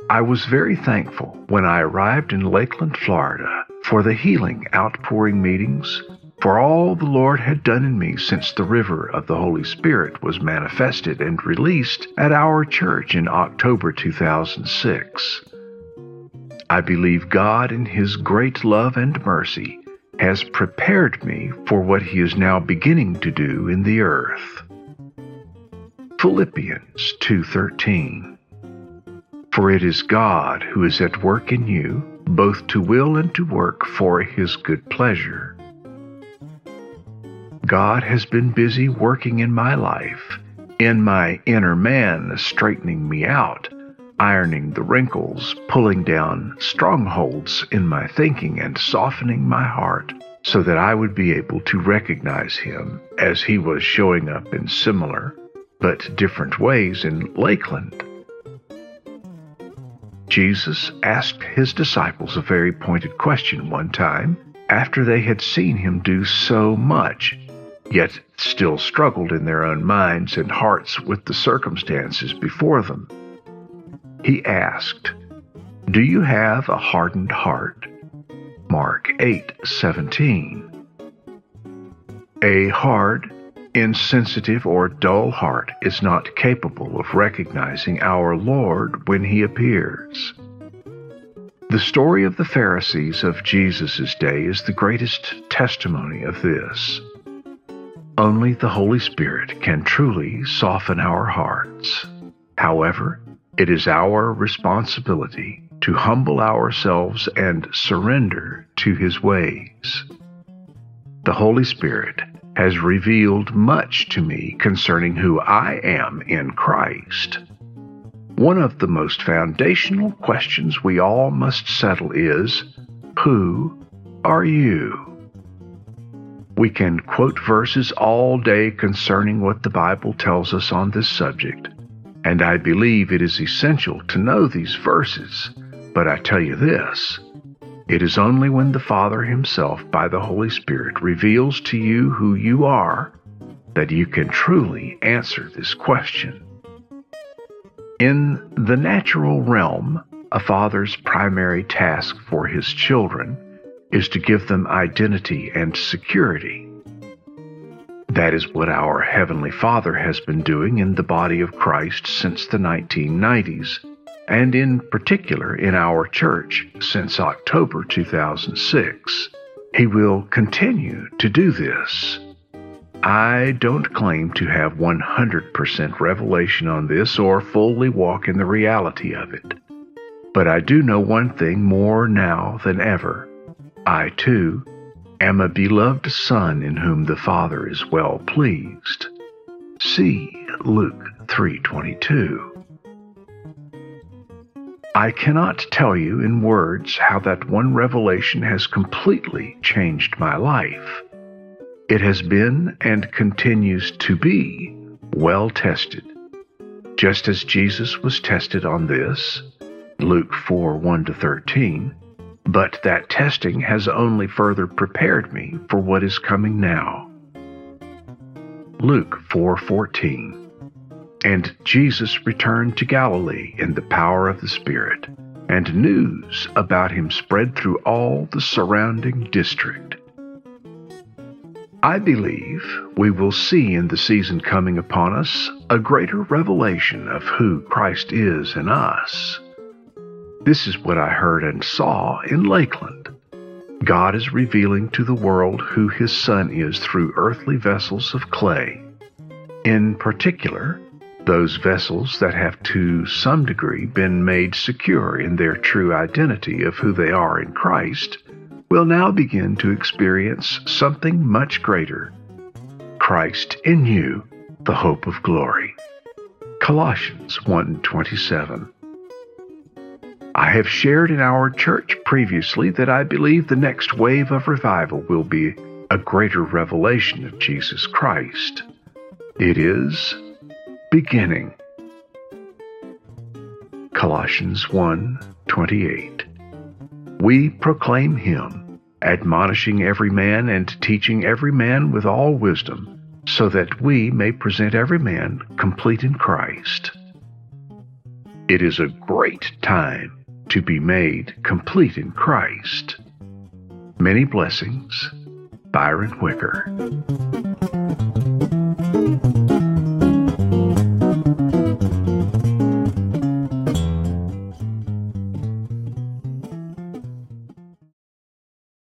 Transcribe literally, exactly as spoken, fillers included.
I was very thankful when I arrived in Lakeland, Florida, for the healing outpouring meetings, for all the Lord had done in me since the river of the Holy Spirit was manifested and released at our church in October two thousand six. I believe God in His great love and mercy has prepared me for what He is now beginning to do in the earth. Philippians two thirteen. For it is God who is at work in you, both to will and to work for His good pleasure. God has been busy working in my life, in my inner man, straightening me out, ironing the wrinkles, pulling down strongholds in my thinking, and softening my heart so that I would be able to recognize Him as He was showing up in similar but different ways in Lakeland. Jesus asked His disciples a very pointed question one time after they had seen Him do so much, yet still struggled in their own minds and hearts with the circumstances before them. He asked, "Do you have a hardened heart?" Mark eight seventeen. A hard, insensitive, or dull heart is not capable of recognizing our Lord when He appears. The story of the Pharisees of Jesus' day is the greatest testimony of this. Only the Holy Spirit can truly soften our hearts. However, it is our responsibility to humble ourselves and surrender to His ways. The Holy Spirit has revealed much to me concerning who I am in Christ. One of the most foundational questions we all must settle is, who are you? We can quote verses all day concerning what the Bible tells us on this subject, and I believe it is essential to know these verses, but I tell you this, it is only when the Father Himself, by the Holy Spirit, reveals to you who you are that you can truly answer this question. In the natural realm, a father's primary task for his children is to give them identity and security. That is what our Heavenly Father has been doing in the body of Christ since the nineteen nineties, and in particular in our church since October two thousand six. He will continue to do this. I don't claim to have one hundred percent revelation on this or fully walk in the reality of it. But I do know one thing more now than ever. I, too, am a beloved Son in whom the Father is well pleased. See Luke three twenty-two. I cannot tell you in words how that one revelation has completely changed my life. It has been and continues to be well tested. Just as Jesus was tested on this, Luke four one to thirteen, but that testing has only further prepared me for what is coming now. Luke four fourteen. And Jesus returned to Galilee in the power of the Spirit, and news about Him spread through all the surrounding district. I believe we will see in the season coming upon us a greater revelation of who Christ is in us. This is what I heard and saw in Lakeland. God is revealing to the world who His Son is through earthly vessels of clay. In particular, those vessels that have to some degree been made secure in their true identity of who they are in Christ will now begin to experience something much greater. Christ in you, the hope of glory. Colossians one twenty-seven. I have shared in our church previously that I believe the next wave of revival will be a greater revelation of Jesus Christ. It is beginning. Colossians one twenty-eight. We proclaim Him, admonishing every man and teaching every man with all wisdom, so that we may present every man complete in Christ. It is a great time to be made complete in Christ. Many blessings, Byron Wicker.